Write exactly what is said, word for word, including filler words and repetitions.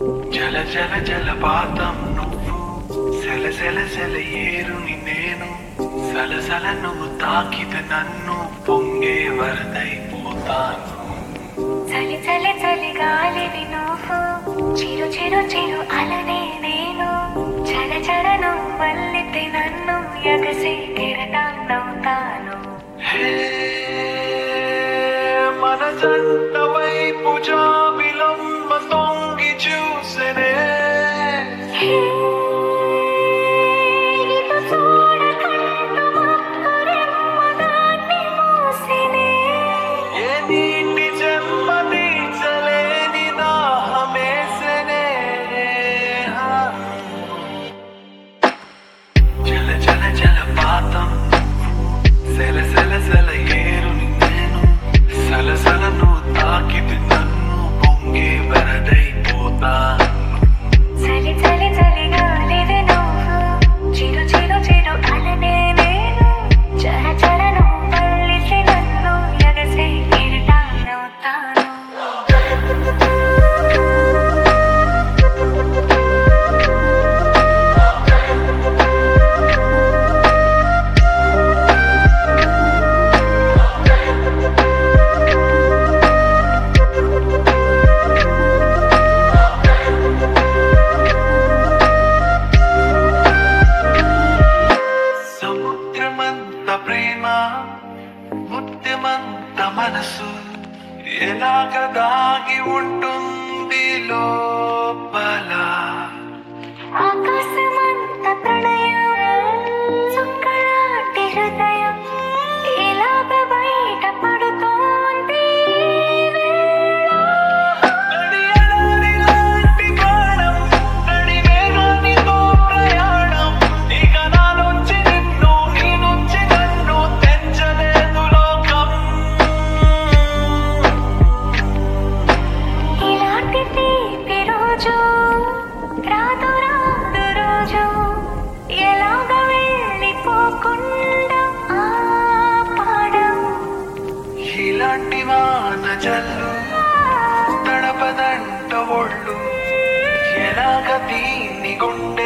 జల జల జలపాతం నువ్వు, సెల సెల సెల ఏరుని నేను, సలసల నువ్వు తాకితే నన్ను పొంగే వరదైపోతాను. చలి చలి చలి గాలివి నువ్వు, చిరు చిరు చిరు అలనే నేను, చర చర నువ్వు వల్లితే నన్ను ఎగసే కెరటాన్నవుతాను. హే మన జంట వైపు జాబిలమ్మ తొంగి చూసెనే. ఇటు చూడకంటూ మబ్బురెమ్మ దాన్ని మూసెనే. ఏ నీటి జన్మ తీర్చలేని దాహమేసెనే. జల జల జలపాతం, సెల సెల సెల ఏరుని నేను, సలసల నువ్వు తాకితే నన్ను పొంగే వరదైపోతాను. చలి చలి చలి గాలివి నువ్వు, చిరు చిరు చిరు అలనే నేను, చర చర నువ్వు వల్లితే నన్ను ఎగసే కెరటాన్నవుతాను. సముద్రమంత ప్రేమ, ముత్యమంత మనసు, ఎలాగ దాగి ఉంటుంది లోపల. ఆకాశమంత ప్రణయం, చుక్కలాంటి హృదయం, ఇలాగ బయట పడుతోంది నడియలాడి లాంటి ప్రాణం, నడివేగానితో ప్రయాణం, ఇక నా నుంచి నిన్ను, నీ నుంచి నన్ను తెంచలేదు లోకం. ఇలాంటి తీపి రోజు రాదు రాదు రోజు, ఎలాగ వెళ్ళిపోకుండా ఆపడం. ఇలాంటి వాన జల్లు తడపదంట ఒళ్ళు, ఎలాగ దీన్ని గుండె